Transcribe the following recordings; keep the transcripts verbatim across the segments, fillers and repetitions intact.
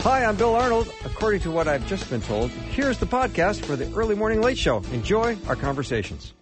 Hi, I'm Bill Arnold. According to what I've just been told, here's the podcast for the Early Morning Late Show. Enjoy our conversations.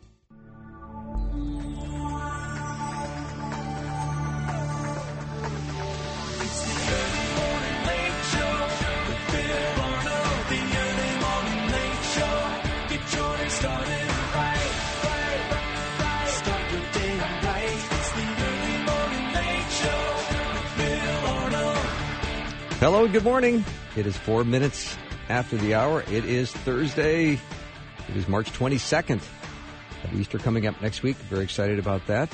Hello, good morning. It is four minutes after the hour. It is Thursday. It is March twenty-second. Have Easter coming up next week. Very excited about that.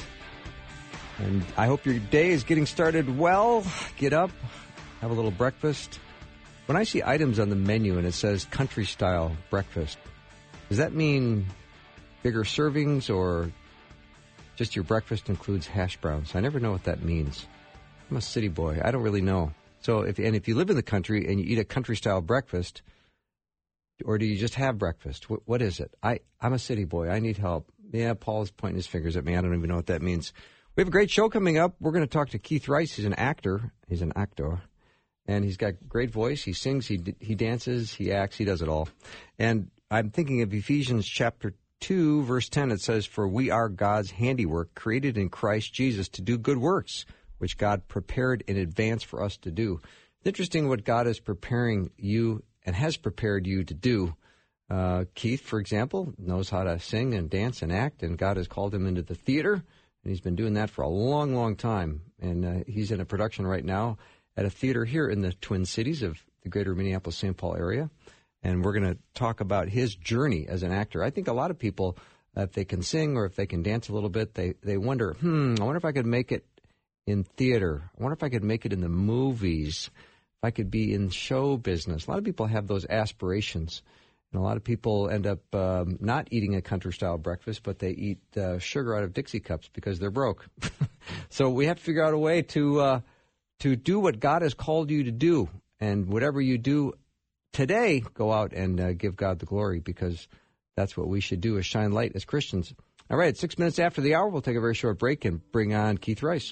And I hope your day is getting started well. Get up, have a little breakfast. When I see items on the menu and it says country-style breakfast, does that mean bigger servings or just your breakfast includes hash browns? I never know what that means. I'm a city boy. I don't really know. So, if and if you live in the country and you eat a country-style breakfast, or do you just have breakfast? What, what is it? I, I'm a city boy. I need help. Yeah, Paul's pointing his fingers at me. I don't even know what that means. We have a great show coming up. We're going to talk to Keith Rice. He's an actor. He's an actor. And he's got great voice. He sings, he he dances, he acts, he does it all. And I'm thinking of Ephesians chapter two, verse ten. It says, "For we are God's handiwork, created in Christ Jesus to do good works, which God prepared in advance for us to do." It's interesting what God is preparing you and has prepared you to do. Uh, Keith, for example, knows how to sing and dance and act, and God has called him into the theater, and he's been doing that for a long, long time. And uh, he's in a production right now at a theater here in the Twin Cities of the greater Minneapolis-Saint Paul area. And we're going to talk about his journey as an actor. I think a lot of people, uh, if they can sing or if they can dance a little bit, they, they wonder, hmm, I wonder if I could make it in theater. I wonder if I could make it in the movies, if I could be in show business. A lot of people have those aspirations. And a lot of people end up um, not eating a country-style breakfast, but they eat uh, sugar out of Dixie cups because they're broke. So we have to figure out a way to uh, to do what God has called you to do. And whatever you do today, go out and uh, give God the glory, because that's what we should do, is shine light as Christians. All right, six minutes after the hour, we'll take a very short break and bring on Keith Rice.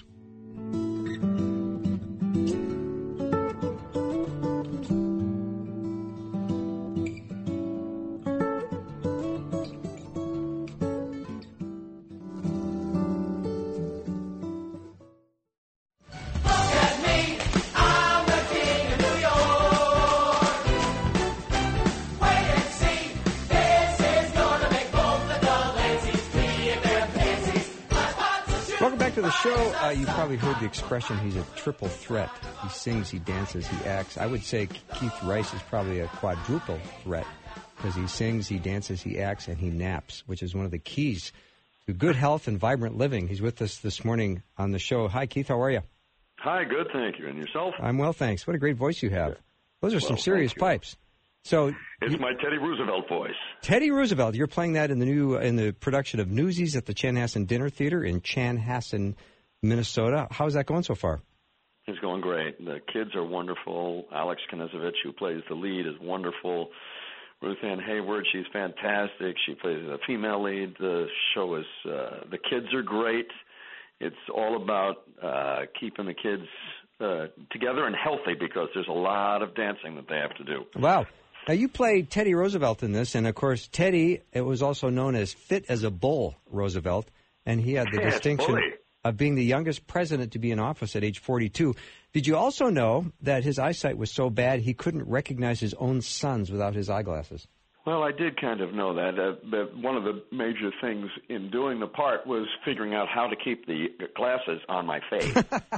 Uh, you've probably heard the expression, he's a triple threat. He sings, he dances, he acts. I would say Keith Rice is probably a quadruple threat, because he sings, he dances, he acts, and he naps, which is one of the keys to good health and vibrant living. He's with us this morning on the show. Hi, Keith. How are you? Hi, good, thank you. And yourself? I'm well, thanks. What a great voice you have. Those are well, some serious pipes. So It's you, my Teddy Roosevelt voice. Teddy Roosevelt. You're playing that in the new in the production of Newsies at the Chanhassen Dinner Theater in Chanhassen, Minnesota. How's that going so far? It's going great. The kids are wonderful. Alex Knezovich, who plays the lead, is wonderful. Ruth Ann Hayward, she's fantastic. She plays the female lead. The show is, uh, the kids are great. It's all about uh, keeping the kids uh, together and healthy, because there's a lot of dancing that they have to do. Wow. Now, you played Teddy Roosevelt in this, and, of course, Teddy, it was also known as Fit as a Bull Roosevelt, and he had the Yes, distinction bully. of being the youngest president to be in office at age forty-two. Did you also know that his eyesight was so bad he couldn't recognize his own sons without his eyeglasses? Well, I did kind of know that. Uh, but one of the major things in doing the part was figuring out how to keep the glasses on my face.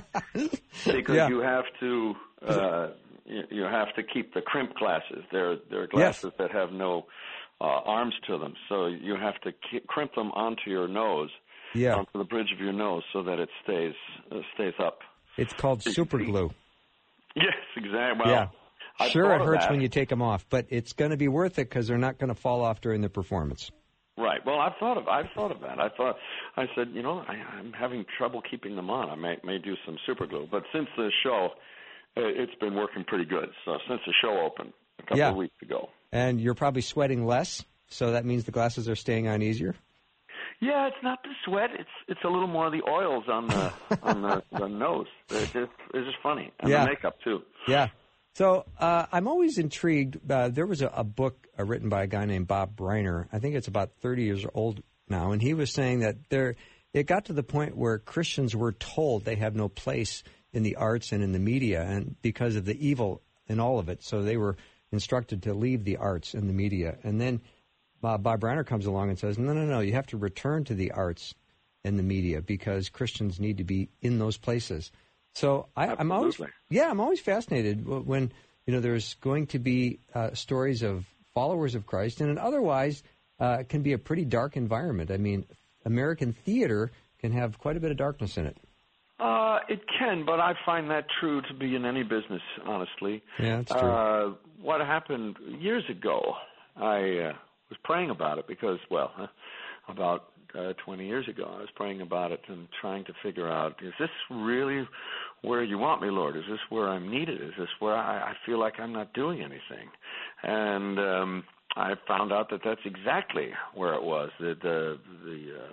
Because Yeah. you have to uh, you, you have to keep the crimp glasses. They're, they're glasses Yes. that have no uh, arms to them. So you have to keep, crimp them onto your nose, Yeah. onto the bridge of your nose, so that it stays uh, stays up. It's called super glue. Yes, exactly. Well, Yeah. I've Sure, thought it of hurts that. when you take them off, but it's going to be worth it because they're not going to fall off during the performance. Right. Well, I've thought of I've thought of that. I thought I said, you know, I, I'm having trouble keeping them on. I may may do some super glue. But since the show, uh, it's been working pretty good. So since the show opened a couple Yeah. of weeks ago. And you're probably sweating less, so that means the glasses are staying on easier. Yeah, it's not the sweat. It's it's a little more of the oils on the on the, the nose. It's just, it's just funny. And Yeah. the makeup too. Yeah. So uh, I'm always intrigued. Uh, there was a, a book uh, written by a guy named Bob Briner. I think it's about thirty years old now, and he was saying that there it got to the point where Christians were told they have no place in the arts and in the media, and because of the evil in all of it, so they were instructed to leave the arts and the media. And then uh, Bob Briner comes along and says, no, no, no, you have to return to the arts and the media because Christians need to be in those places. So I, I'm always, yeah, I'm always fascinated when, you know, there's going to be uh, stories of followers of Christ, and it otherwise uh, can be a pretty dark environment. I mean, American theater can have quite a bit of darkness in it. Uh, it can, but I find that true to be in any business, honestly. Yeah, that's true. Uh, what happened years ago, I uh, was praying about it because, well, uh, about uh, twenty years ago, I was praying about it and trying to figure out, is this really where you want me, Lord? Is this where I'm needed? Is this where I, I feel like I'm not doing anything? And um, I found out that that's exactly where it was. The the, the uh,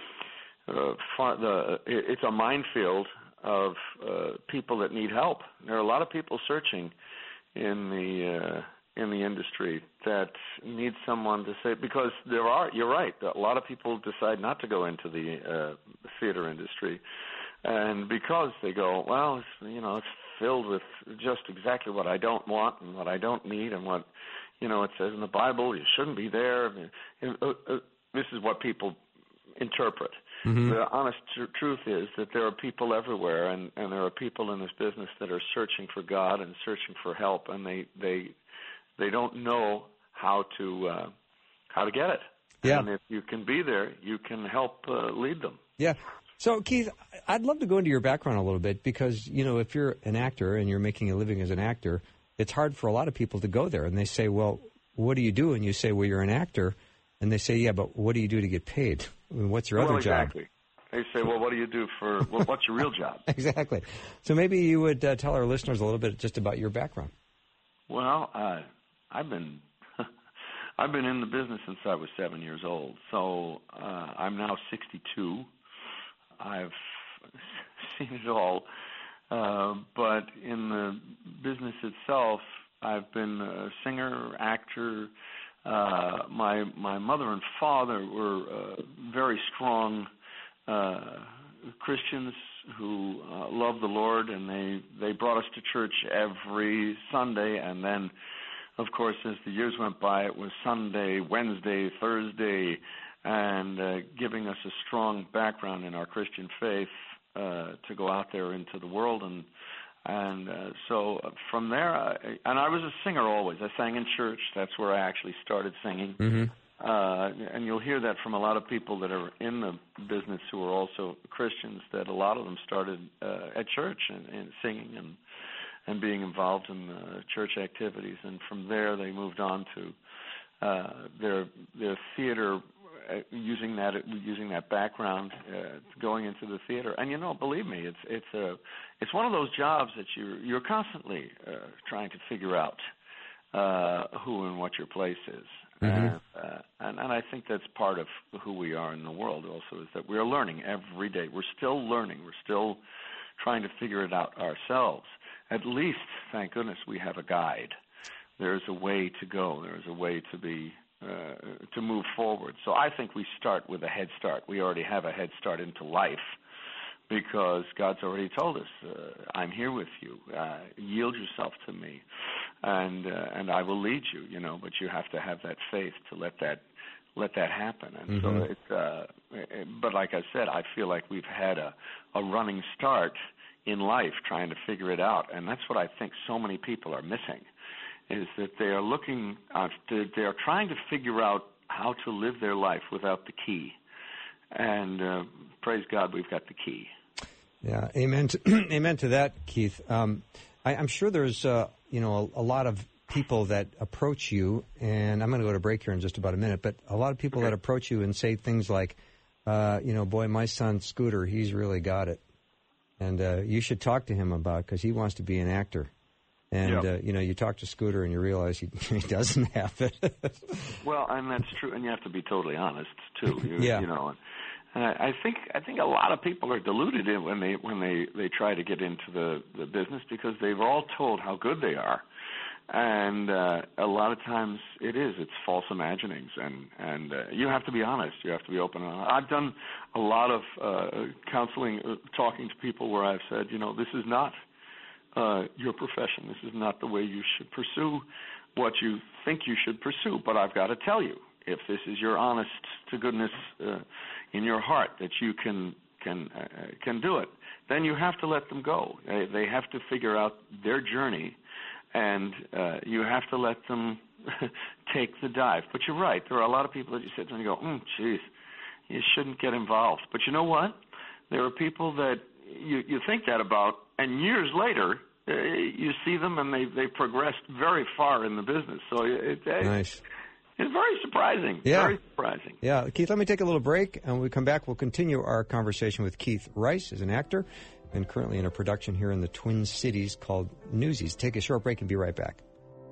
Uh, far, the, it's a minefield of uh, people that need help. There are a lot of people searching in the uh, in the industry that need someone to say, because there are, you're right, a lot of people decide not to go into the uh, theater industry, and because they go, well, it's, you know, it's filled with just exactly what I don't want and what I don't need and what, you know, it says in the Bible, you shouldn't be there. And, uh, uh, this is what people interpret. Mm-hmm. The honest tr- truth is that there are people everywhere, and, and there are people in this business that are searching for God and searching for help, and they they they don't know how to uh, how to get it. Yeah. And if you can be there, you can help uh, lead them. Yeah. So, Keith, I'd love to go into your background a little bit because, you know, if you're an actor and you're making a living as an actor, it's hard for a lot of people to go there. And they say, well, what do you do? And you say, well, you're an actor. And they say, yeah, but what do you do to get paid? I mean, what's your well, other exactly. job? They say, well, what do you do for, well, what's your real job? Exactly. So maybe you would uh, tell our listeners a little bit just about your background. Well, uh, I've been I've been in the business since I was seven years old. So uh, I'm now sixty-two. I've seen it all. Uh, but in the business itself, I've been a singer, actor. Uh, my my mother and father were uh, very strong uh, Christians who uh, loved the Lord, and they, they brought us to church every Sunday. And then, of course, as the years went by, it was Sunday, Wednesday, Thursday, and uh, giving us a strong background in our Christian faith uh, to go out there into the world. And And uh, so from there, I, and I was a singer always. I sang in church. That's where I actually started singing. Mm-hmm. Uh, and you'll hear that from a lot of people that are in the business who are also Christians, that a lot of them started uh, at church and, and singing and and being involved in uh, church activities. And from there, they moved on to uh, their their theater. Uh, using that using that background, uh, going into the theater, and you know, believe me, it's it's a it's one of those jobs that you're you're constantly uh, trying to figure out uh, who and what your place is, mm-hmm. and, uh, and and I think that's part of who we are in the world. Also, is that we are learning every day. We're still learning. We're still trying to figure it out ourselves. At least, thank goodness, we have a guide. There's a way to go. There's a way to be. Uh, to move forward. So I think we start with a head start. We already have a head start into life because God's already told us, uh, I'm here with you. Uh, yield yourself to me, and uh, and I will lead you, you know, but you have to have that faith to let that let that happen. And mm-hmm. so it's, uh, it, but like I said, I feel like we've had a, a running start in life trying to figure it out, and that's what I think so many people are missing. Is that they are looking, uh, to, they are trying to figure out how to live their life without the key. And uh, praise God, we've got the key. Yeah, amen to, amen to that, Keith. Um, I, I'm sure there's, uh, you know, a, a lot of people that approach you, and I'm going to go to break here in just about a minute, but a lot of people okay. that approach you and say things like, uh, you know, boy, my son, Scooter, he's really got it. And uh, you should talk to him about it because he wants to be an actor. And, yep. uh, you know, you talk to Scooter and you realize he, he doesn't have it. Well, and that's true. And you have to be totally honest, too. You, yeah. You know, And I, I think I think a lot of people are deluded in when they when they, they try to get into the, the business because they've all told how good they are, and uh, a lot of times it is it's false imaginings, and and uh, you have to be honest, you have to be open. I've done a lot of uh, counseling, uh, talking to people where I've said, you know, this is not uh, your profession, this is not the way you should pursue what you think you should pursue, but I've got to tell you, if this is your honest to goodness uh, in your heart that you can can uh, can do it, then you have to let them go. They, they have to figure out their journey, and uh, you have to let them take the dive. But you're right. There are a lot of people that you sit there and you go, mm, geez, you shouldn't get involved. But you know what? There are people that you, you think that about, and years later, uh, you see them and they, they progressed very far in the business. So it, it, nice. It's very surprising. Yeah. Very surprising. Yeah. Keith, let me take a little break, and when we come back, we'll continue our conversation with Keith Rice as an actor and currently in a production here in the Twin Cities called Newsies. Take a short break and be right back.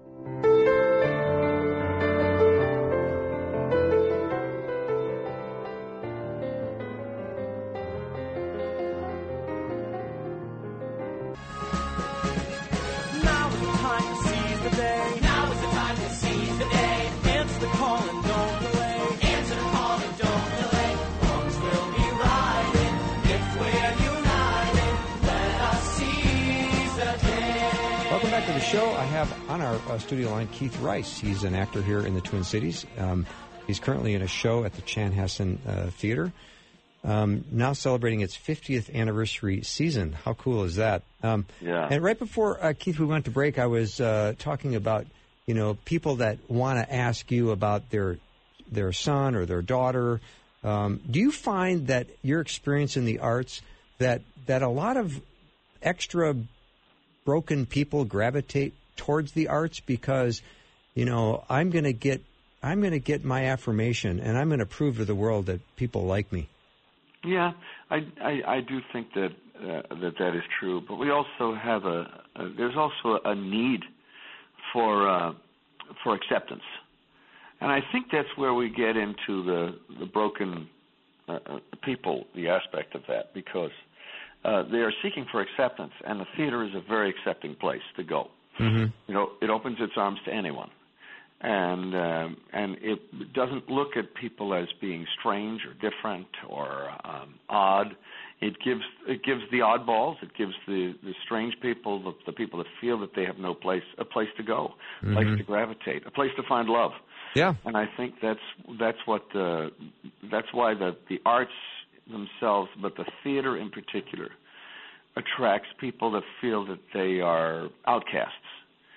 Show. I have on our uh, studio line Keith Rice. He's an actor here in the Twin Cities. Um, he's currently in a show at the Chanhassen uh, Theater, um, now celebrating its fiftieth anniversary season. How cool is that? Um, yeah. And right before, uh, Keith, we went to break, I was uh, talking about, you know, people that want to ask you about their their son or their daughter. Um, do you find that your experience in the arts, that that a lot of extra broken people gravitate towards the arts because, you know, I'm going to get I'm going to get my affirmation and I'm going to prove to the world that people like me. Yeah, I I, I do think that uh, that that is true, but we also have a, a there's also a need for uh, for acceptance, and I think that's where we get into the the broken uh, people, the aspect of that, because Uh, they are seeking for acceptance, and the theater is a very accepting place to go. Mm-hmm. You know, it opens its arms to anyone, and um, and it doesn't look at people as being strange or different or um, odd. It gives it gives the oddballs, it gives the, the strange people, the, the people that feel that they have no place, a place to go, a mm-hmm. place to gravitate, a place to find love. Yeah, and I think that's that's what uh, that's why the the arts themselves, but the theater in particular, attracts people that feel that they are outcasts,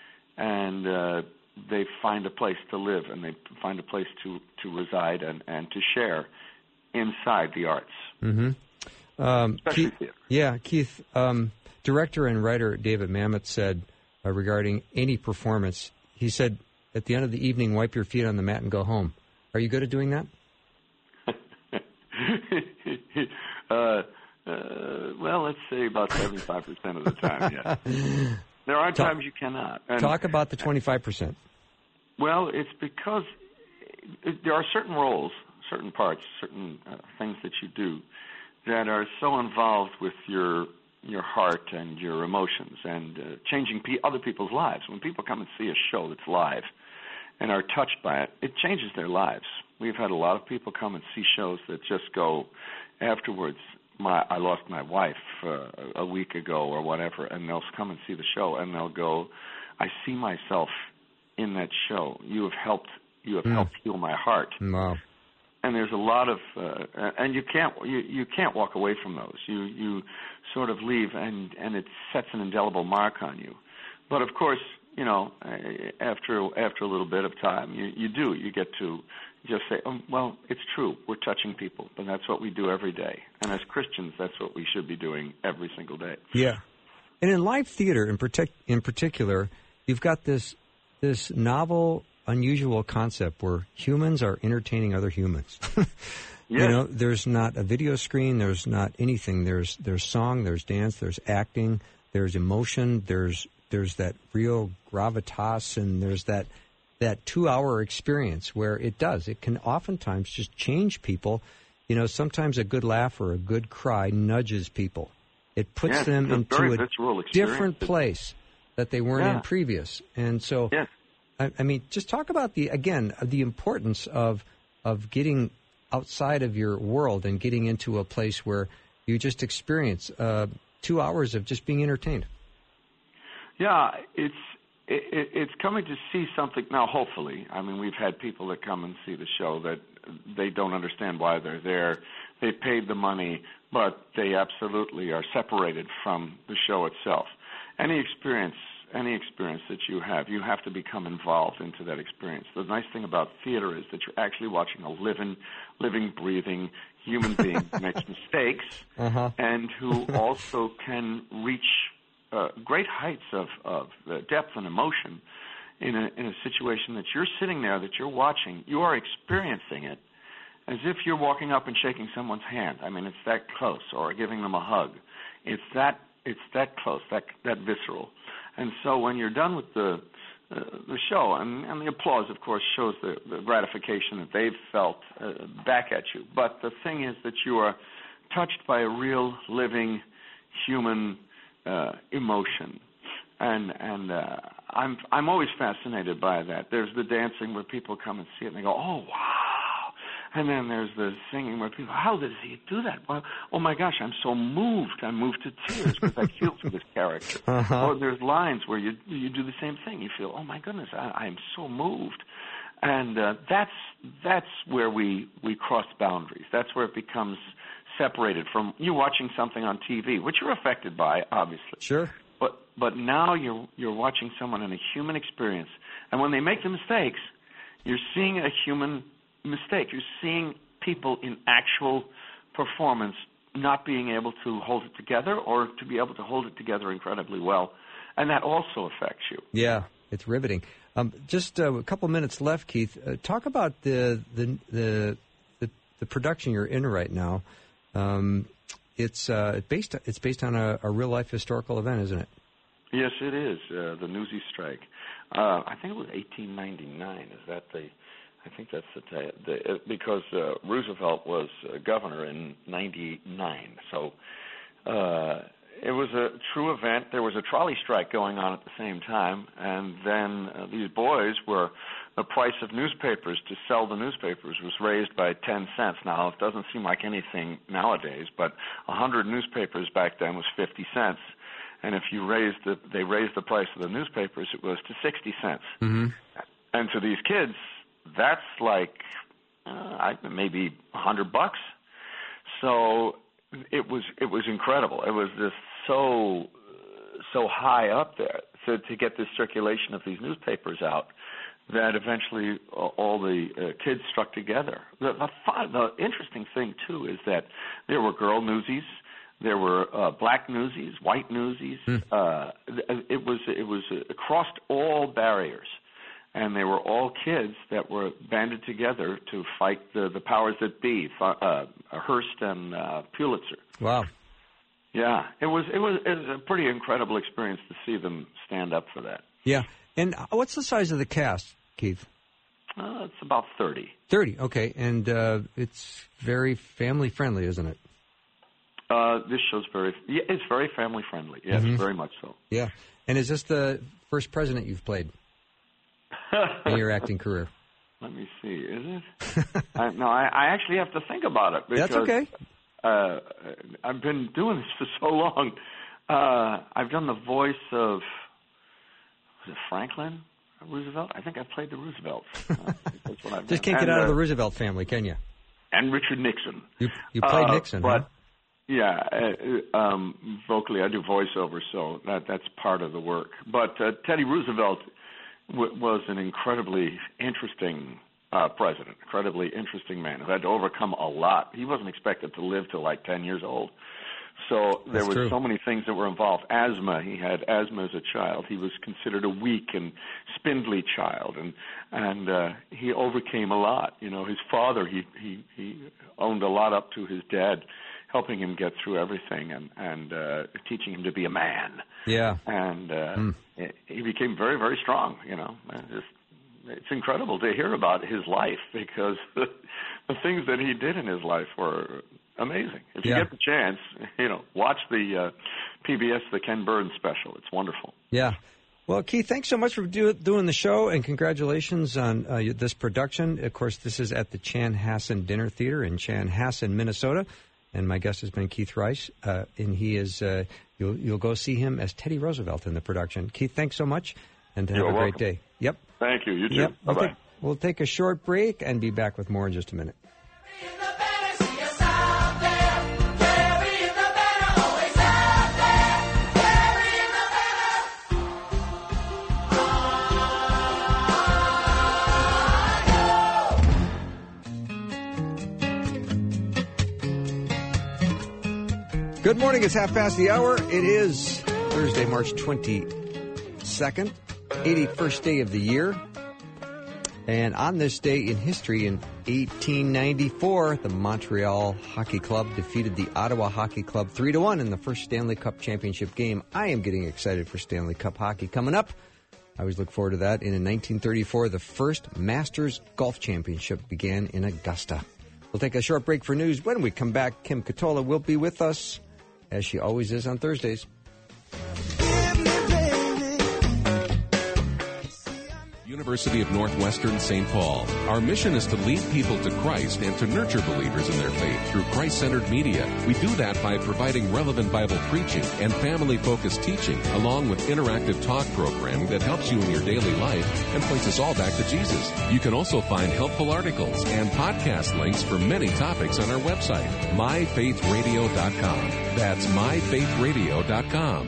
and uh, they find a place to live, and they find a place to, to reside and, and to share inside the arts. Mm-hmm. Um, Especially Keith, theater. Yeah, Keith, um, director and writer David Mamet said uh, regarding any performance, he said, at the end of the evening, wipe your feet on the mat and go home. Are you good at doing that? uh, uh, well, let's say about seventy-five percent of the time, yes. There are talk, times you cannot. And, talk about the twenty-five percent. Well, it's because it, there are certain roles, certain parts, certain uh, things that you do that are so involved with your your heart and your emotions and uh, changing pe- other people's lives. When people come and see a show that's live and are touched by it, it changes their lives. We've had a lot of people come and see shows that just go afterwards, my I lost my wife uh, a week ago or whatever, and they'll come and see the show and they'll go, I see myself in that show. You have helped you have mm. helped heal my heart. Wow. And there's a lot of uh, and you can't you, you can't walk away from those. You you sort of leave and and it sets an indelible mark on you. But of course, you know, after after a little bit of time, you, you do. You get to just say, oh, well, it's true. We're touching people, and that's what we do every day. And as Christians, that's what we should be doing every single day. Yeah. And in live theater, in, partic- in particular, you've got this this novel, unusual concept where humans are entertaining other humans. Yes. You know, there's not a video screen. There's not anything. There's there's song. There's dance. There's acting. There's emotion. There's There's that real gravitas, and there's that that two-hour experience where it does. It can oftentimes just change people you know, sometimes a good laugh or a good cry nudges people. It puts yes, them a into a different experience. place that they weren't yeah. in previous. And so, yes. I, I mean, just talk about the again the importance of of getting outside of your world and getting into a place where you just experience uh, two hours of just being entertained. Yeah, it's it, it's coming to see something now. Hopefully, I mean, we've had people that come and see the show that they don't understand why they're there. They paid the money, but they absolutely are separated from the show itself. Any experience, any experience that you have, you have to become involved into that experience. The nice thing about theater is that you're actually watching a living, living, breathing human being who makes mistakes uh-huh. and who also can reach uh, great heights of, of uh, depth and emotion in a, in a situation that you're sitting there, that you're watching. You are experiencing it as if you're walking up and shaking someone's hand. I mean, it's that close, or giving them a hug. It's that it's that close, that that visceral. And so when you're done with the uh, the show, and, and the applause, of course, shows the, the gratification that they've felt uh, back at you. But the thing is that you are touched by a real, living, human uh, emotion. And and uh, I'm I'm always fascinated by that. There's the dancing where people come and see it and they go, oh, wow. And then there's the singing where people, how does he do that? Well, oh, my gosh, I'm so moved. I'm moved to tears because I feel for this character. Uh-huh. Or there's lines where you you do the same thing. You feel, oh, my goodness, I, I'm so moved. And uh, that's that's where we, we cross boundaries. That's where it becomes separated from you watching something on T V, which you're affected by, obviously. Sure. But but now you're you're watching someone in a human experience. And when they make the mistakes, you're seeing a human mistake. You're seeing people in actual performance not being able to hold it together or to be able to hold it together incredibly well. And that also affects you. Yeah, it's riveting. Um, just uh, a couple minutes left, Keith. Uh, talk about the the, the the the production you're in right now. Um, it's uh, based it's based on a, a real life historical event, isn't it? Yes, it is. Uh, the Newsy Strike. Uh, I think it was eighteen ninety-nine. Is that the? I think that's the, t- the uh, because uh, Roosevelt was uh, governor in ninety-nine. So uh, it was a true event. There was a trolley strike going on at the same time, and then uh, these boys were the price of newspapers to sell the newspapers was raised by ten cents. Now it doesn't seem like anything nowadays, but a hundred newspapers back then was fifty cents. And if you raised the, they raised the price of the newspapers, it was to sixty cents. Mm-hmm. And to these kids, that's like uh, maybe a hundred bucks. So it was it was incredible. It was just so so high up there to to get this circulation of these newspapers out that eventually all the uh, kids struck together. The, the fun, the interesting thing too is that there were girl newsies. There were uh, black newsies, white newsies. Mm. Uh, it was it was it crossed all barriers, and they were all kids that were banded together to fight the, the powers that be, uh, Hearst and uh, Pulitzer. Wow. Yeah, it was it was it was a pretty incredible experience to see them stand up for that. Yeah, and what's the size of the cast, Keith? Uh, it's about thirty. Thirty, okay, and uh, it's very family friendly, isn't it? Uh, this show's very, yeah, it's very family friendly. Yes, mm-hmm. Very much so. Yeah. And is this the first president you've played in your acting career? Let me see. Is it? I, no, I, I actually have to think about it. Because, That's okay. Uh, I've been doing this for so long. Uh, I've done the voice of, was it Franklin Roosevelt? I think I played the Roosevelts. Uh, that's what I've Just done. can't get and, out of the uh, Roosevelt family, can you? And Richard Nixon. You, you played uh, Nixon, but, huh? Yeah, uh, um, vocally I do voiceover, so that that's part of the work. But uh, Teddy Roosevelt w- was an incredibly interesting uh, president, incredibly interesting man who had to overcome a lot. He wasn't expected to live till like ten years old. So there That's was true. so many things that were involved. Asthma, he had asthma as a child. He was considered a weak and spindly child, and and uh, he overcame a lot. You know, his father, he he he owned a lot up to his dad, helping him get through everything and and uh, teaching him to be a man. Yeah. And uh, mm. he became very very strong. You know, just it's incredible to hear about his life because the, the things that he did in his life were amazing. If you yeah. get the chance, you know, watch the uh, P B S, the Ken Burns special. It's wonderful. Yeah. Well, Keith, thanks so much for do, doing the show, and congratulations on uh, this production. Of course, this is at the Chanhassen Dinner Theater in Chanhassen, Minnesota, and my guest has been Keith Rice, uh, and he is, uh, you'll, you'll go see him as Teddy Roosevelt in the production. Keith, thanks so much, and have You're a welcome. great day. Yep. Thank you. You too. Yep. Bye-bye. We'll take, we'll take a short break and be back with more in just a minute. Good morning. It's half past the hour. It is Thursday, March twenty-second, eighty-first day of the year. And on this day in history, in eighteen ninety-four, the Montreal Hockey Club defeated the Ottawa Hockey Club three to one in the first Stanley Cup championship game. I am getting excited for Stanley Cup hockey coming up. I always look forward to that. And in nineteen thirty-four, the first Masters Golf Championship began in Augusta. We'll take a short break for news. When we come back, Kim Katola will be with us, as she always is on Thursdays. University of Northwestern Saint Paul. Our mission is to lead people to Christ and to nurture believers in their faith through Christ-centered media. We do that by providing relevant Bible preaching and family-focused teaching, along with interactive talk programming that helps you in your daily life and points us all back to Jesus. You can also find helpful articles and podcast links for many topics on our website, my faith radio dot com. That's my faith radio dot com.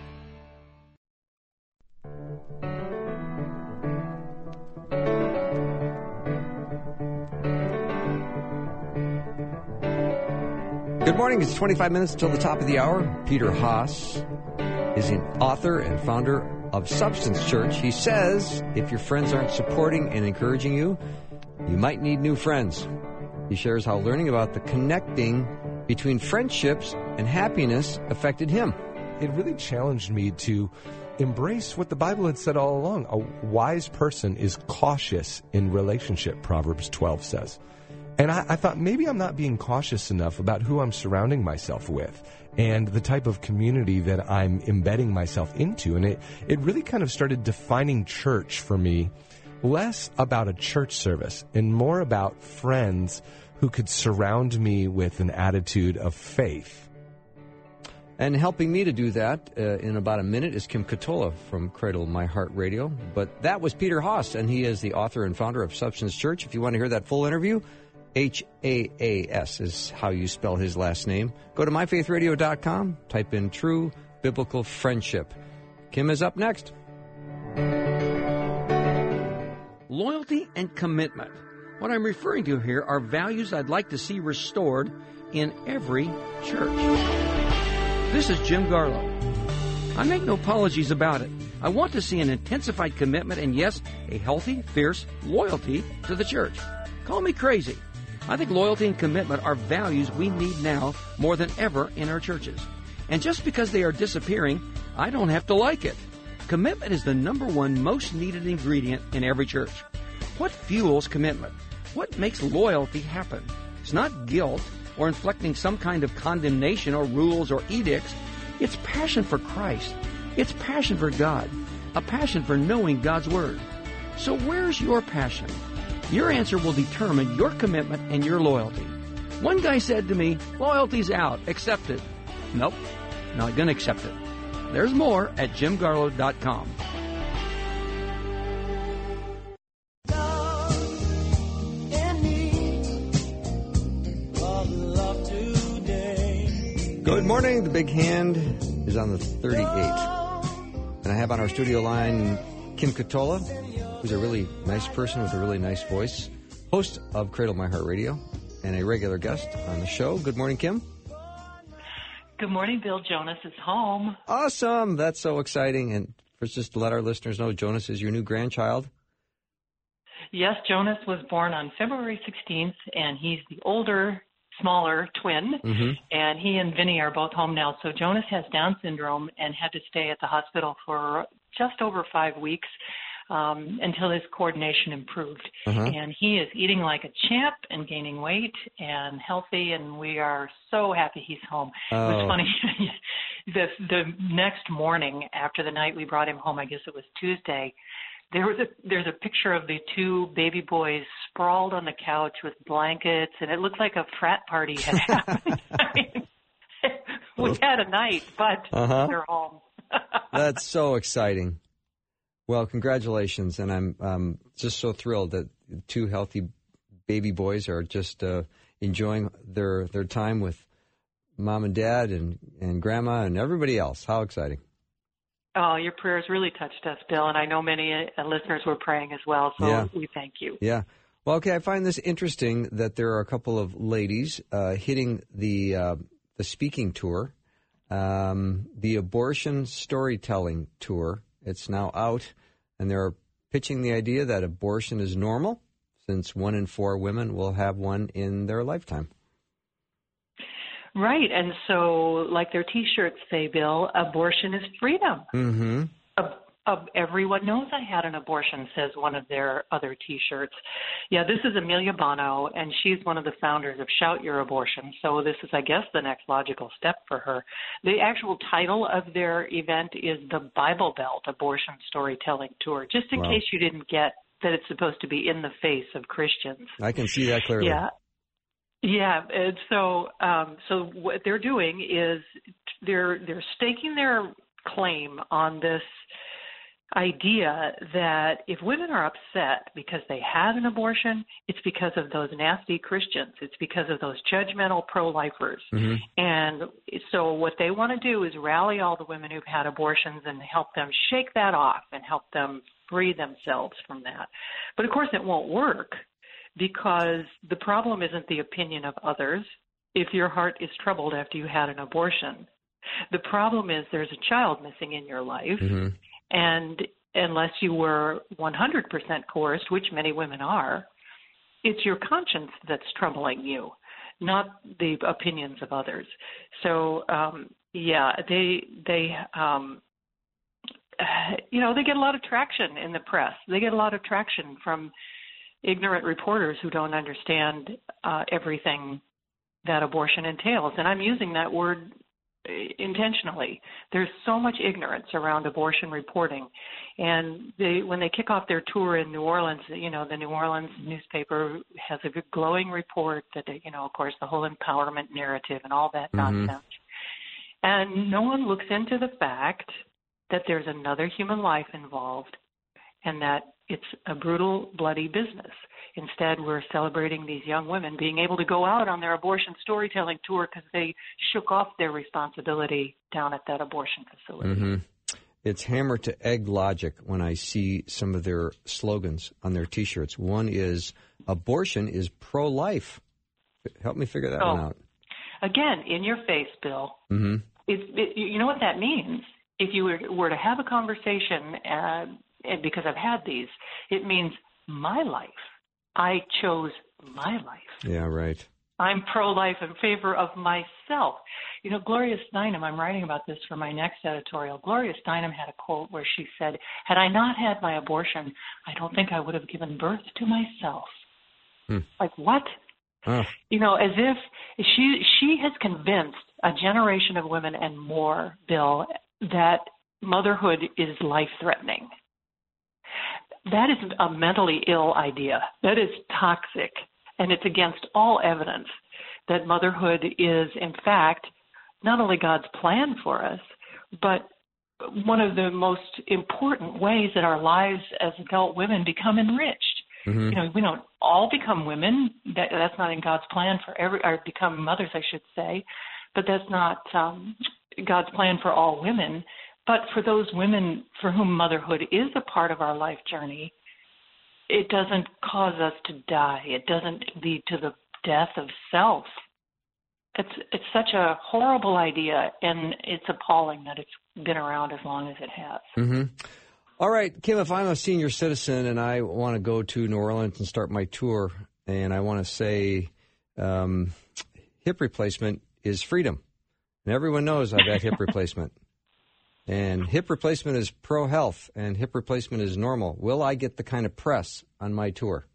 Good morning. It's twenty-five minutes until the top of the hour. Peter Haas is an author and founder of Substance Church. He says if your friends aren't supporting and encouraging you, you might need new friends. He shares how learning about the connecting between friendships and happiness affected him. It really challenged me to embrace what the Bible had said all along. A wise person is cautious in relationship, Proverbs twelve says. And I, I thought maybe I'm not being cautious enough about who I'm surrounding myself with and the type of community that I'm embedding myself into. And it, it really kind of started defining church for me, less about a church service and more about friends who could surround me with an attitude of faith. And helping me to do that uh, in about a minute is Kim Katola from Cradle My Heart Radio. But that was Peter Haas, and he is the author and founder of Substance Church. If you want to hear that full interview, H A A S is how you spell his last name. Go to my faith radio dot com, type in True Biblical Friendship. Kim is up next. Loyalty and commitment. What I'm referring to here are values I'd like to see restored in every church. This is Jim Garlow. I make no apologies about it. I want to see an intensified commitment and, yes, a healthy, fierce loyalty to the church. Call me crazy. I think loyalty and commitment are values we need now more than ever in our churches. And just because they are disappearing, I don't have to like it. Commitment is the number one most needed ingredient in every church. What fuels commitment? What makes loyalty happen? It's not guilt or inflicting some kind of condemnation or rules or edicts. It's passion for Christ. It's passion for God. A passion for knowing God's Word. So where's your passion? Your answer will determine your commitment and your loyalty. One guy said to me, loyalty's out, accept it. Nope, not going to accept it. There's more at jim garlow dot com. Good morning. The big hand is on the thirty-eight. And I have on our studio line Kim Katola, who's a really nice person with a really nice voice, host of Cradle My Heart Radio, and a regular guest on the show. Good morning, Kim. Good morning, Bill. Jonas is home. Awesome. That's so exciting. And first, just to let our listeners know, Jonas is your new grandchild. Yes, Jonas was born on February sixteenth, and he's the older, smaller twin, mm-hmm. and he and Vinny are both home now. So Jonas has Down syndrome and had to stay at the hospital for just over five weeks. um, until his coordination improved. Uh-huh. And he is eating like a champ and gaining weight and healthy, and we are so happy he's home. Oh. It was funny. the, the next morning after the night we brought him home, I guess it was Tuesday, there was a there's a picture of the two baby boys sprawled on the couch with blankets, and it looked like a frat party had happened. I mean, we had a night, but uh-huh. they're home. That's so exciting. Well, congratulations, and I'm um, just so thrilled that two healthy baby boys are just uh, enjoying their their time with mom and dad and, and grandma and everybody else. How exciting. Oh, your prayers really touched us, Bill, and I know many uh, listeners were praying as well, so yeah. we thank you. Yeah. Well, okay, I find this interesting that there are a couple of ladies uh, hitting the uh, the speaking tour, um, the abortion storytelling tour. It's now out, and they're pitching the idea that abortion is normal, since one in four women will have one in their lifetime. Right, and so, like their T-shirts say, Bill, abortion is freedom. Mm-hmm. Uh, uh, everyone knows I had an abortion, says one of their other T-shirts. Yeah, this is Amelia Bono, and she's one of the founders of Shout Your Abortion, so this is, I guess, the next logical step for her. The actual title of their event is the Bible Belt Abortion Storytelling Tour, just in wow. case you didn't get that it's supposed to be in the face of Christians. I can see that clearly. Yeah. Yeah, and so um, so what they're doing is they're they're staking their claim on this idea that if women are upset because they had an abortion, it's because of those nasty Christians. It's because of those judgmental pro-lifers. Mm-hmm. And so what they want to do is rally all the women who've had abortions and help them shake that off and help them free themselves from that. But, of course, it won't work, because the problem isn't the opinion of others if your heart is troubled after you had an abortion. The problem is there's a child missing in your life, mm-hmm. and unless you were one hundred percent coerced, which many women are, it's your conscience that's troubling you, not the opinions of others. So, um, yeah, they, they um, you know, they get a lot of traction in the press. They get a lot of traction from ignorant reporters who don't understand uh, everything that abortion entails. And I'm using that word intentionally. There's so much ignorance around abortion reporting. And they, when they kick off their tour in New Orleans, you know, the New Orleans newspaper has a good glowing report that, you know, of course, the whole empowerment narrative and all that mm-hmm. nonsense. And no one looks into the fact that there's another human life involved and that it's a brutal, bloody business. Instead, we're celebrating these young women being able to go out on their abortion storytelling tour because they shook off their responsibility down at that abortion facility. Mm-hmm. It's hammer to egg logic when I see some of their slogans on their T-shirts. One is, abortion is pro-life. Help me figure that oh, one out. Again, in your face, Bill. Mm-hmm. It, it, you know what that means? If you were, were to have a conversation, uh, and because I've had these, it means my life. I chose my life. Yeah, right. I'm pro-life in favor of myself. You know, Gloria Steinem, I'm writing about this for my next editorial. Gloria Steinem had a quote where she said, had I not had my abortion, I don't think I would have given birth to myself. Hmm. Like, what? Oh. You know, as if she she has convinced a generation of women and more, Bill, that motherhood is life-threatening. That is a mentally ill idea. That is toxic, and it's against all evidence that motherhood is, in fact, not only God's plan for us, but one of the most important ways that our lives as adult women become enriched. Mm-hmm. You know, we don't all become women. That, that's not in God's plan for every, or become mothers, I should say, but that's not um, God's plan for all women. But for those women for whom motherhood is a part of our life journey, it doesn't cause us to die. It doesn't lead to the death of self. It's it's such a horrible idea, and it's appalling that it's been around as long as it has. Mm-hmm. All right, Kim, if I'm a senior citizen and I want to go to New Orleans and start my tour, and I want to say um, hip replacement is freedom, and everyone knows I've had hip replacement. And hip replacement is pro-health, and hip replacement is normal. Will I get the kind of press on my tour?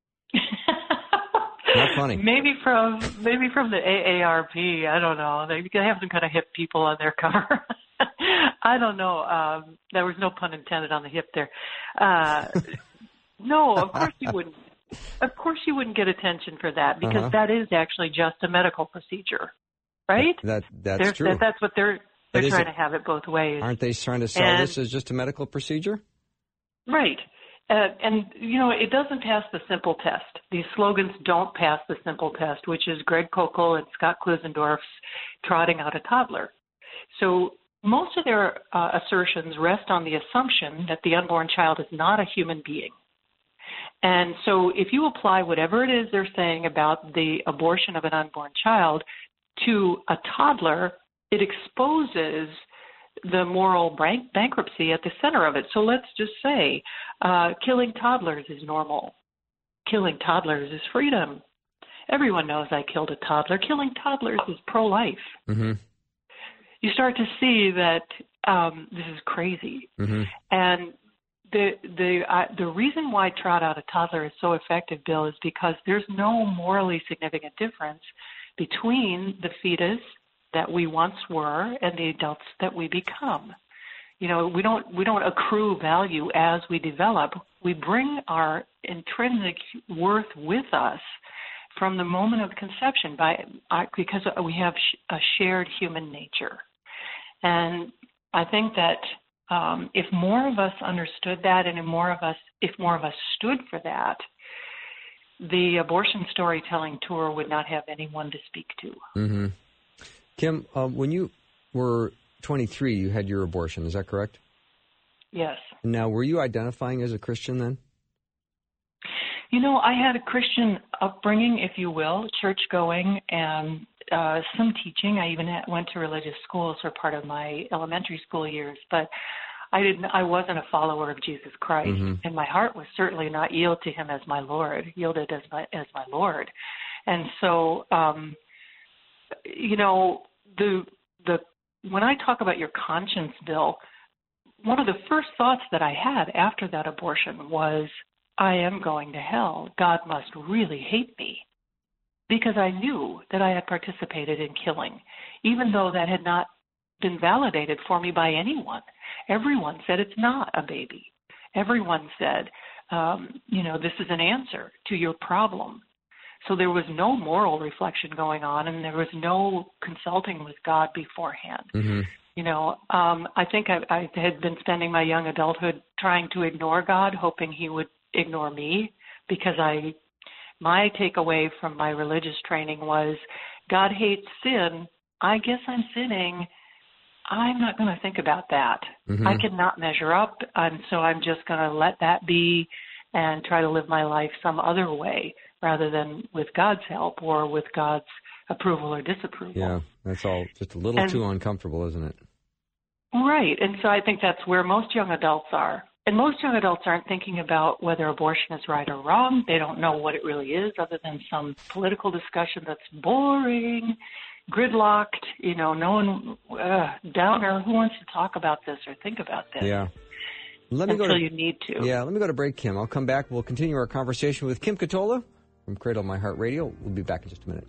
Not funny. Maybe from maybe from the A A R P. I don't know. They have some kind of hip people on their cover. I don't know. Um, there was no pun intended on the hip there. Uh, no, of course you wouldn't. Of course you wouldn't get attention for that because uh-huh. that is actually just a medical procedure, right? That that's They're, true. That, that's what they're they're trying it, to have it both ways. Aren't they trying to sell and, this as just a medical procedure? Right. Uh, and, you know, it doesn't pass the simple test. These slogans don't pass the simple test, which is Greg Koukl and Scott Klusendorf's trotting out a toddler. So most of their uh, assertions rest on the assumption that the unborn child is not a human being. And so if you apply whatever it is they're saying about the abortion of an unborn child to a toddler, it exposes the moral bank- bankruptcy at the center of it. So let's just say uh, killing toddlers is normal. Killing toddlers is freedom. Everyone knows I killed a toddler. Killing toddlers is pro-life. Mm-hmm. You start to see that um, this is crazy. Mm-hmm. And the the uh, the reason why trot out a toddler is so effective, Bill, is because there's no morally significant difference between the fetus that we once were and the adults that we become. You know, we don't we don't accrue value as we develop. We bring our intrinsic worth with us from the moment of conception by uh, because we have sh- a shared human nature. And I think that um, if more of us understood that, and if more of us if more of us stood for that, the abortion storytelling tour would not have anyone to speak to. Mm-hmm. Kim, um, when you were twenty-three, you had your abortion. Is that correct? Yes. Now, were you identifying as a Christian then? You know, I had a Christian upbringing, if you will, church-going and uh, some teaching. I even went to religious schools for part of my elementary school years, but I didn't. I wasn't a follower of Jesus Christ, mm-hmm. and my heart was certainly not yielded to Him as my Lord, yielded as my as my Lord, and so. Um, You know, the the when I talk about your conscience, Bill, one of the first thoughts that I had after that abortion was, I am going to hell. God must really hate me. Because I knew that I had participated in killing, even though that had not been validated for me by anyone. Everyone said it's not a baby. Everyone said, um, you know, this is an answer to your problem. So there was no moral reflection going on, and there was no consulting with God beforehand. Mm-hmm. You know, um, I think I, I had been spending my young adulthood trying to ignore God, hoping He would ignore me, because I, my takeaway from my religious training was, God hates sin. I guess I'm sinning. I'm not going to think about that. Mm-hmm. I cannot measure up, and so I'm just going to let that be and try to live my life some other way, rather than with God's help or with God's approval or disapproval. Yeah, that's all just a little and, too uncomfortable, isn't it? Right, and so I think that's where most young adults are. And most young adults aren't thinking about whether abortion is right or wrong. They don't know what it really is, other than some political discussion that's boring, gridlocked, you know, no one, uh, downer, who wants to talk about this or think about this? Yeah. Let me until go to, you need to. Yeah, let me go to break, Kim. I'll come back. We'll continue our conversation with Kim Katola from Cradle My Heart Radio. We'll be back in just a minute.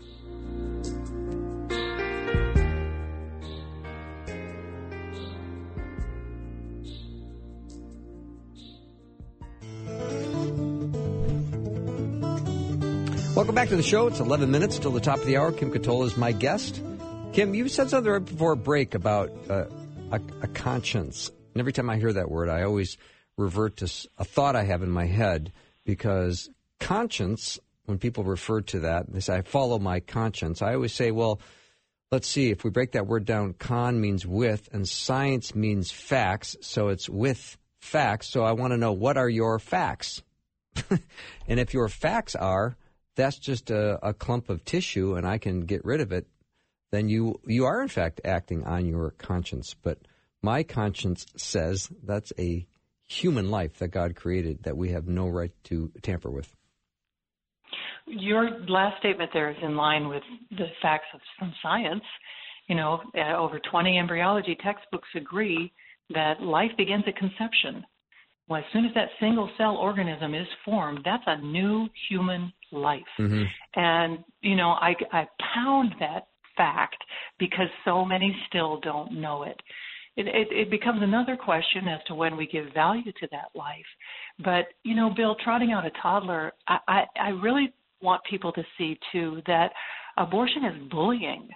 Welcome back to the show. It's eleven minutes till the top of the hour. Kim Katola is my guest. Kim, you said something right before a break about uh, a, a conscience. And every time I hear that word, I always revert to a thought I have in my head, because conscience, when people refer to that, they say, I follow my conscience. I always say, well, let's see, if we break that word down, con means with, and science means facts, so it's with facts. So I want to know, what are your facts? And if your facts are, that's just a, a clump of tissue and I can get rid of it, then you you are, in fact, acting on your conscience. But my conscience says that's a human life that God created that we have no right to tamper with. Your last statement there is in line with the facts of some science. You know, uh, over twenty embryology textbooks agree that life begins at conception. Well, as soon as that single-cell organism is formed, that's a new human life. Mm-hmm. And, you know, I, I pound that fact because so many still don't know it. It, it. it becomes another question as to when we give value to that life. But, you know, Bill, trotting out a toddler, I, I, I really want people to see, too, that abortion is bullying.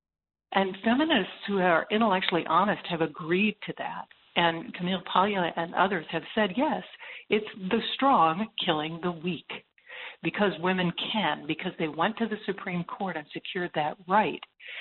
And feminists who are intellectually honest have agreed to that. And Camille Paglia and others have said, yes, it's the strong killing the weak because women can, because they went to the Supreme Court and secured that right.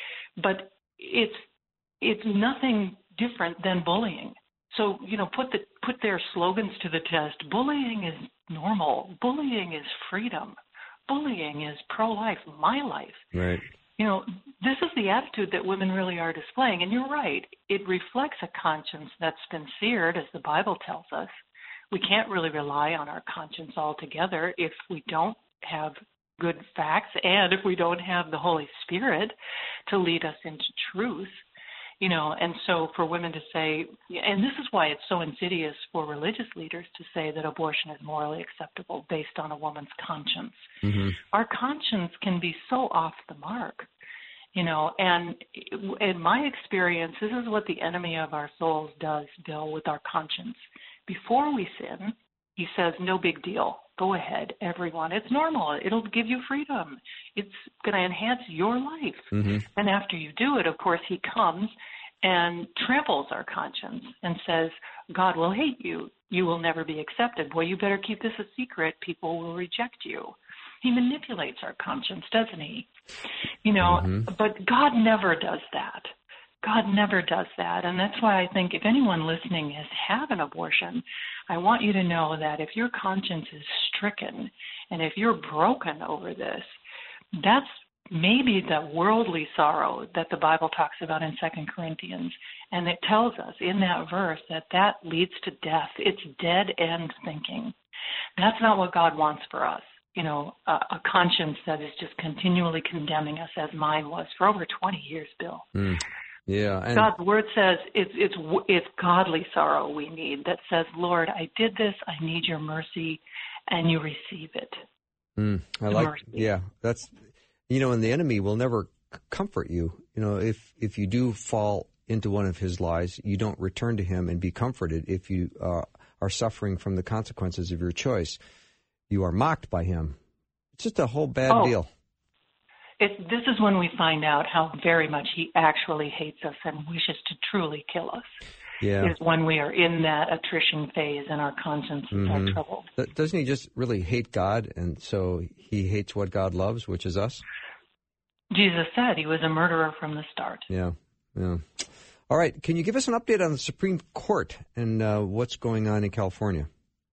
But it's it's nothing different than bullying. So, you know, put the put their slogans to the test. Bullying is normal. Bullying is freedom. Bullying is pro-life, my life. Right. You know, this is the attitude that women really are displaying. And you're right. It reflects a conscience that's been seared, as the Bible tells us. We can't really rely on our conscience altogether if we don't have good facts and if we don't have the Holy Spirit to lead us into truth. You know, and so for women to say, and this is why it's so insidious for religious leaders to say that abortion is morally acceptable based on a woman's conscience. Mm-hmm. Our conscience can be so off the mark, you know, and in my experience, this is what the enemy of our souls does, Bill, with our conscience. Before we sin, he says, no big deal. Go ahead, everyone. It's normal. It'll give you freedom. It's going to enhance your life. Mm-hmm. And after you do it, of course, he comes and tramples our conscience and says, God will hate you. You will never be accepted. Boy, you better keep this a secret. People will reject you. He manipulates our conscience, doesn't he? You know, mm-hmm. but God never does that. God never does that. And that's why I think if anyone listening has had an abortion, I want you to know that if your conscience is stricken and if you're broken over this, that's maybe the worldly sorrow that the Bible talks about in Second Corinthians. And it tells us in that verse that that leads to death. It's dead-end thinking. That's not what God wants for us. You know, a, a conscience that is just continually condemning us, as mine was for over twenty years, Bill. Mm. Yeah, and God's word says it's it's it's godly sorrow we need. That says, Lord, I did this. I need your mercy, and you receive it. Mm, I like, mercy. yeah, that's, you know, and the enemy will never c- comfort you. You know, if if you do fall into one of his lies, you don't return to him and be comforted. If you uh, are suffering from the consequences of your choice, you are mocked by him. It's just a whole bad oh. deal. It, this is when we find out how very much he actually hates us and wishes to truly kill us. Yeah. Is when we are in that attrition phase and our consciences mm-hmm. are troubled. Doesn't he just really hate God, and so he hates what God loves, which is us? Jesus said he was a murderer from the start. Yeah, yeah. All right, can you give us an update on the Supreme Court and uh, what's going on in California?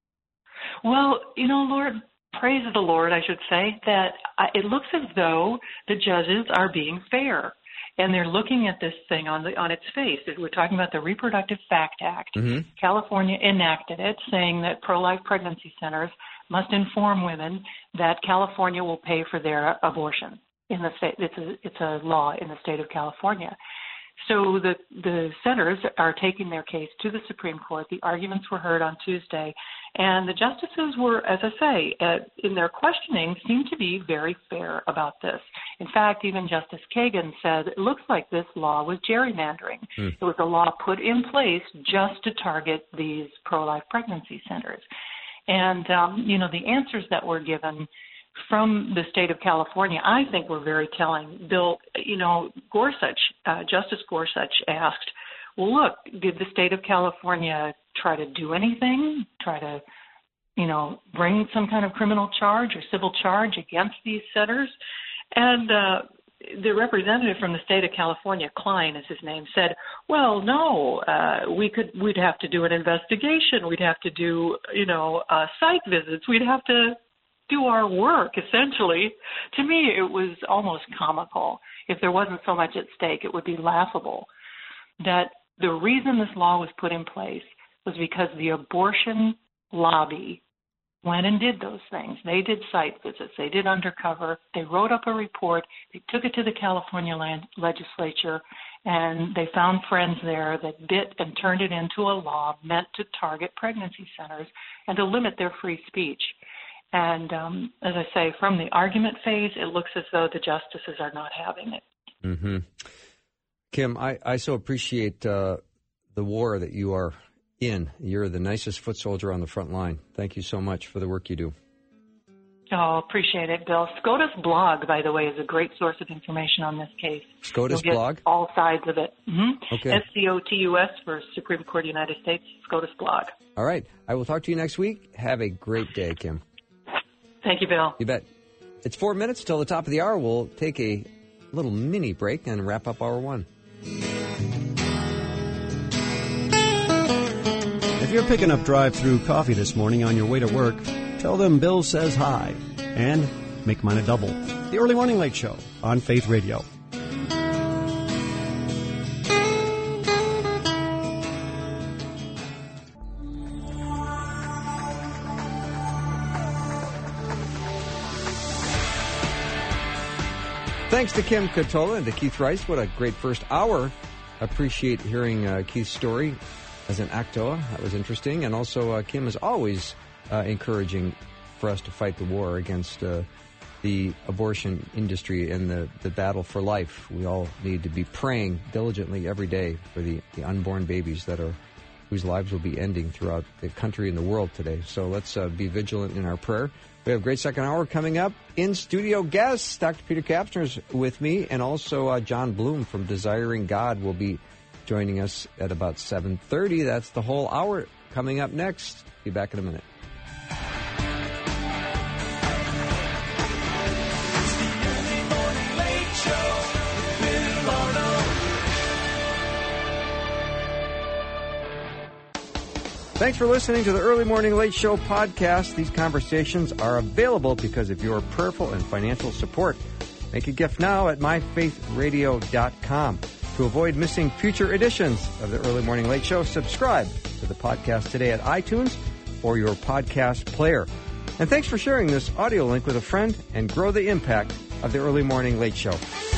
Well, you know, Lord, praise the Lord, I should say, that it looks as though the judges are being fair. And they're looking at this thing on the on its face. We're talking about the Reproductive Fact Act. Mm-hmm. California enacted it, saying that pro-life pregnancy centers must inform women that California will pay for their abortion. In the state, it's a it's a law in the state of California. So the the centers are taking their case to the Supreme Court. The arguments were heard on Tuesday, and the justices were, as I say, uh, in their questioning, seemed to be very fair about this. In fact, even Justice Kagan said it looks like this law was gerrymandering. Mm. It was a law put in place just to target these pro-life pregnancy centers. And, um, you know, the answers that were given from the state of California, I think were very telling. Bill, you know, Gorsuch, uh, Justice Gorsuch asked, well, look, did the state of California try to do anything, try to, you know, bring some kind of criminal charge or civil charge against these centers? And uh, the representative from the state of California, Klein is his name, said, well, no, uh, we could, we'd have to do an investigation. We'd have to do, you know, uh, site visits. We'd have to do our work, essentially. To me, it was almost comical. If there wasn't so much at stake, it would be laughable. That the reason this law was put in place was because the abortion lobby went and did those things. They did site visits. They did undercover. They wrote up a report. They took it to the California land legislature, And they found friends there that bit and turned it into a law meant to target pregnancy centers and to limit their free speech. And um, as I say, from the argument phase, it looks as though the justices are not having it. Mm-hmm. Kim, I, I so appreciate uh, the war that you are in. You're the nicest foot soldier on the front line. Thank you so much for the work you do. Oh, appreciate it, Bill. SCOTUS blog, by the way, is a great source of information on this case. SCOTUS You'll get blog? all sides of it. Mm-hmm. Okay. S C O T U S for Supreme Court of the United States, SCOTUS blog. All right. I will talk to you next week. Have a great day, Kim. Thank you, Bill. You bet. It's four minutes till the top of the hour. We'll take a little mini break and wrap up hour one. If you're picking up drive-through coffee this morning on your way to work, tell them Bill says hi. And make mine a double. The Early Morning Late Show on Faith Radio. Thanks to Kim Cotola and to Keith Rice. What a great first hour. Appreciate hearing uh, Keith's story as an actor. That was interesting. And also, uh, Kim is always uh, encouraging for us to fight the war against uh, the abortion industry and the, the battle for life. We all need to be praying diligently every day for the, the unborn babies that are whose lives will be ending throughout the country and the world today. So let's uh, be vigilant in our prayer. We have a great second hour coming up. In-studio guests, Doctor Peter Kapsner's with me, and also uh, John Bloom from Desiring God will be joining us at about seven thirty. That's the whole hour coming up next. Be back in a minute. Thanks for listening to the Early Morning Late Show podcast. These conversations are available because of your prayerful and financial support. Make a gift now at my faith radio dot com. To avoid missing future editions of the Early Morning Late Show, subscribe to the podcast today at iTunes or your podcast player. And thanks for sharing this audio link with a friend and grow the impact of the Early Morning Late Show.